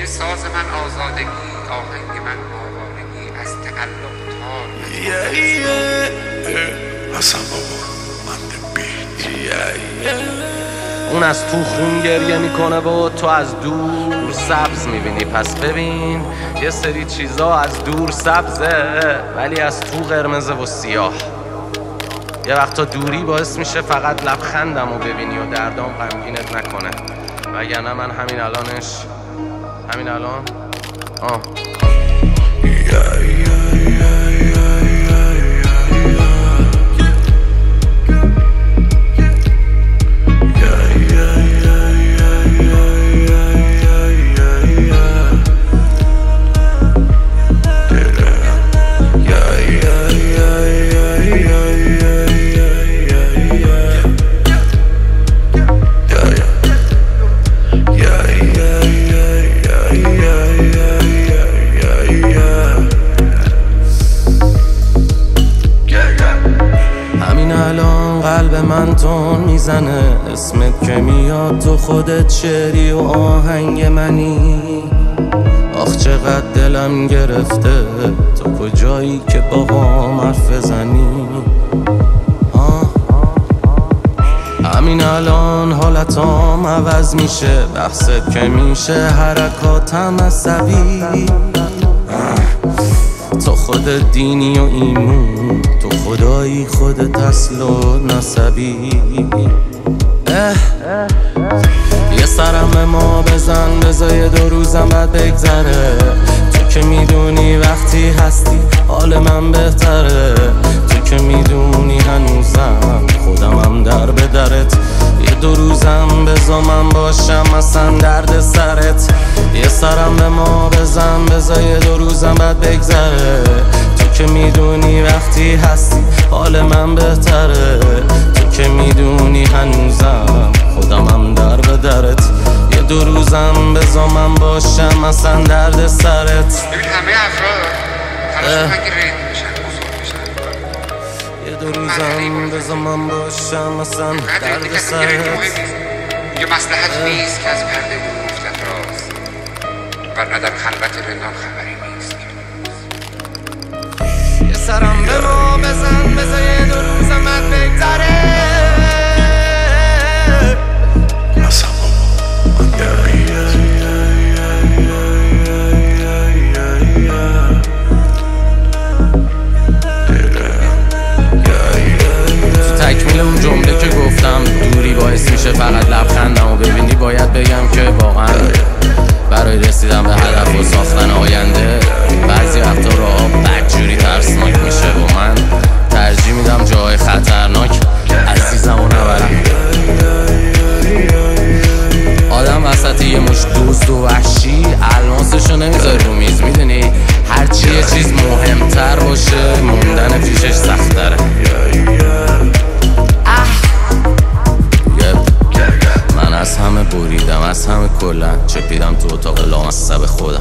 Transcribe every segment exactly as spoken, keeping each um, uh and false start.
ساز من آزادگی، آهنگ من آوارگی، از تقلب تار حسن بابا من بیت اون از تو خون گریه میکنه و تو از دور سبز میبینی. پس ببین یه سری چیزا از دور سبزه ولی از تو قرمزه و سیاه. یه وقتا دوری باعث میشه فقط لبخندم رو ببینی و دردام غمگینت نکنه، وگرنه من همین الانش همین الان آه قلب من تون میزنه، اسمت که میاد تو خودت شعری و آهنگ منی. آخ چقدر دلم گرفته تو کجایی که باهام حرف بزنی. همین الان حالتام عوض میشه، بحثت که میشه حرکاتم عصبی. تو خودت دینی و ایمون، تو خدایی خودت اصل و نسبی. یه سرم به ما بزن، بذار دو روزم بعد بگذره. تو که میدونی وقتی هستی حال من بهتره. تو که میدونی هنوزم خودمم در به درت. یه دو روزم بذار من باشم مثلا درد سرت. یه سرم به ما بزن، بذار دو روزم بعد بگذره. تو که میدونی وقتی هستی حال من بهتره. تو که میدونی هنوزم خودمم در به درت. یه دو روزم بذار من باشم مثلا درد سرت. ببین همه افراد تلاش میکنن که رید بشن، بزرگ بشن. یه دو روزم بذار من باشم مثلا درد سرت. یه مصلحت نیست که از پرده دور گفتن راست، ورنه در خلوت رندان خبری نیست. یه سرم به ما بزن، بذار یه دو روزم بعد بگذره. حسن بابا من تو تکمیل اون جمله که گفتم دوری باعث میشه فقط لبخندم و ببینی، باید بگم که واقعا برای رسیدن به هدف و ساختن آینده بعضی وقتا راه بدجوری ترسناک میشه و من ترجیح میدم جای خطرناک عزیزم و نبرم. آدم وسط یه مش دوست و وحشی الماسشو نمیذاری رو میز. میدونی هرچی یه چیز مهمتر باشه موندن پیشش سختره. من از همه بریدم، از همه کلن چپیدم تو اتاق لامصب خودم.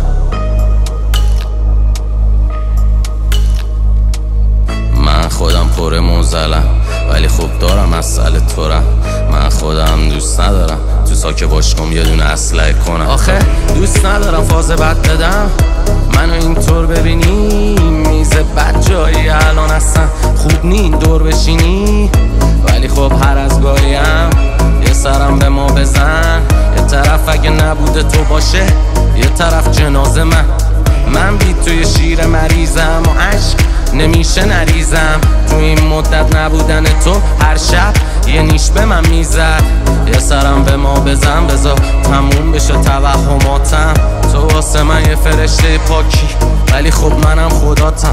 من خودم پر موزلم ولی خوب دارم مسئله تورم. من خودم دوست ندارم تو ساکه باشکم یه دونه اسلحه کنم. آخه دوست ندارم فاز بد بدم، منو اینطور ببینی. میز بد جایی الان اصلا خوب نی دور بشینی، ولی خب هر از گاهیم یه سرم به ما بزن. یه طرف اگه نبوده تو باشه، یه طرف جنازه من. من بی توی شیر مریضم و عشق نمیشه نریزم. تو این مدت نبودن تو هر شب یه نیش به من میزد. یه سرم به ما بزن، بذار تموم بشه توهماتم. تو واسه من یه فرشته پاکی ولی خب منم خداتم.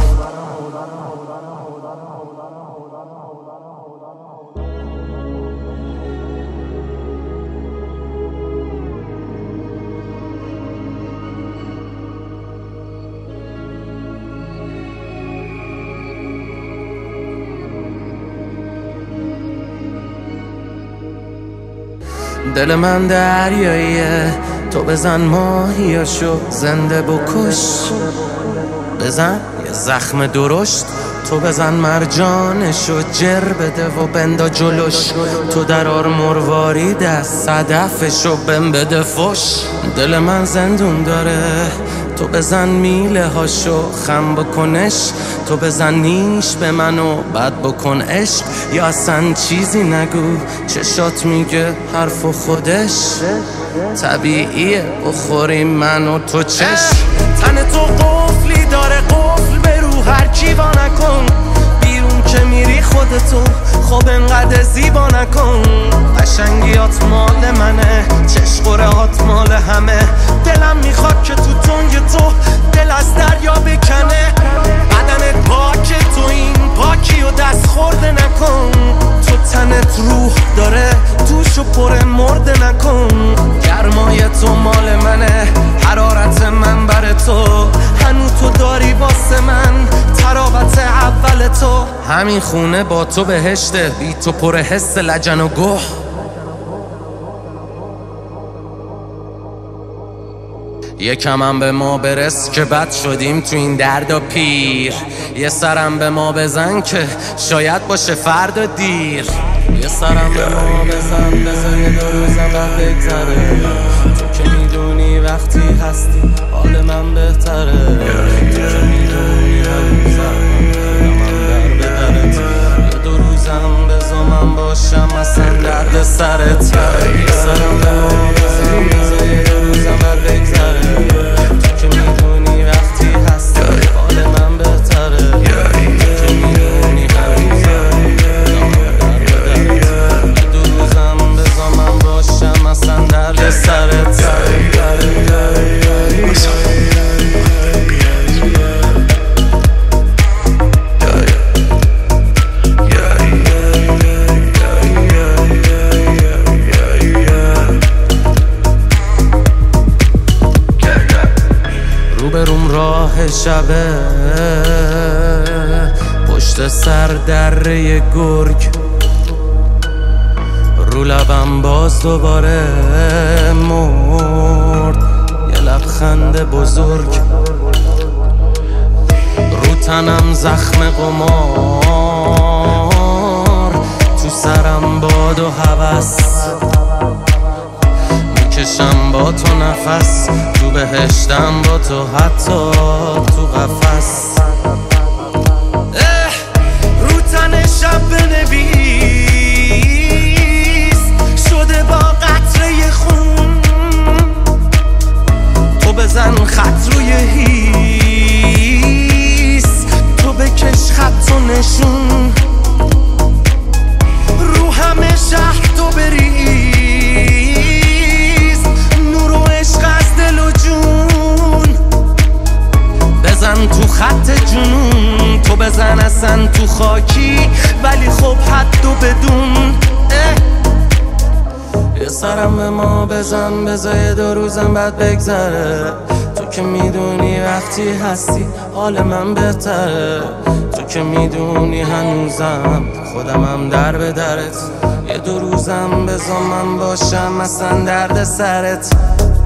دل من دریاییه، تو بزن ماهیاشو زنده بکش. بزن یه زخم درشت تو بزن مرجانشو جر بده و بندا جلوش، تو درار مرواری دست صدفشو بم بده فش. دل من زندون داره، تو بزن میله هاشو خم بکنش، تو بزن نیش به منو بد بکن عشق، یا اصلا چیزی نگو چشات میگه حرف و خودش طبیعیه بخوریم من و تو چشم. تن تو قفلی داره قفل به رو هر کی وا نکن، بیرون که میری خودتو خب انقدر زیبا نکن. قشنگیات مال منه، چشقرهات مال همه، دلم میخواد که تو تنگ تو دل از دریا بکنه. بدنت پاکه تو این پاکی و دست خورده نکن، تو تنت روح داره توشو پر مرده نکن. گرمای تو مال منه، حرارت من بر تو، هنو تو داری واسه من تراوت اول تو. همین خونه با تو بهشته، بی تو پر حس لجن و گوه. یکم هم به ما برس که بد شدیم تو این درد و پیر، یه سرم به ما بزن که شاید باشه فردا دیر. یه سرم به ما بزن بزن یه دو روزم بعد بگذره، تو که میدونی وقتی هستی حال من بهتره. تو که میدونی هنوزم من در بدرت، یه دو روزم بزا من باشم اصلا درد سرت. یه سرم به ما بزن بزن یه دو روزم بعد بگذره، تو که میدونی وقتی هستی حال من بهتره. تو که میدونی هنوزم من در بدرت، یه دو روزم بزا من باشم اصلا درد سرت. روبروم راه شبه، پشت سر دره گرگ، رو لبم باز دوباره مرد یه لبخند بزرگ. رو تنم زخم قمار، تو سرم باد و هوس، میکشم با تو نفس، تو بهشتم با تو حتی تو قفس. رو تن شب بنویس شده با قطره خون، تو بزن خط روی هیس، تو بکش خط و نشون، رو همه شهر تو بریز، نور و عشق از دل و جون. بزن تو خط جنون، تو بزن اصلا تو خاکی ولی خب حد و بدون. یه سرم به ما بزن بزای دو روزم بعد بگذره، تو که میدونی وقتی هستی حال من بهتره. تو که میدونی هنوزم خودمم در به درت، یه دو روزم بزا من باشم اصلا درد سرت.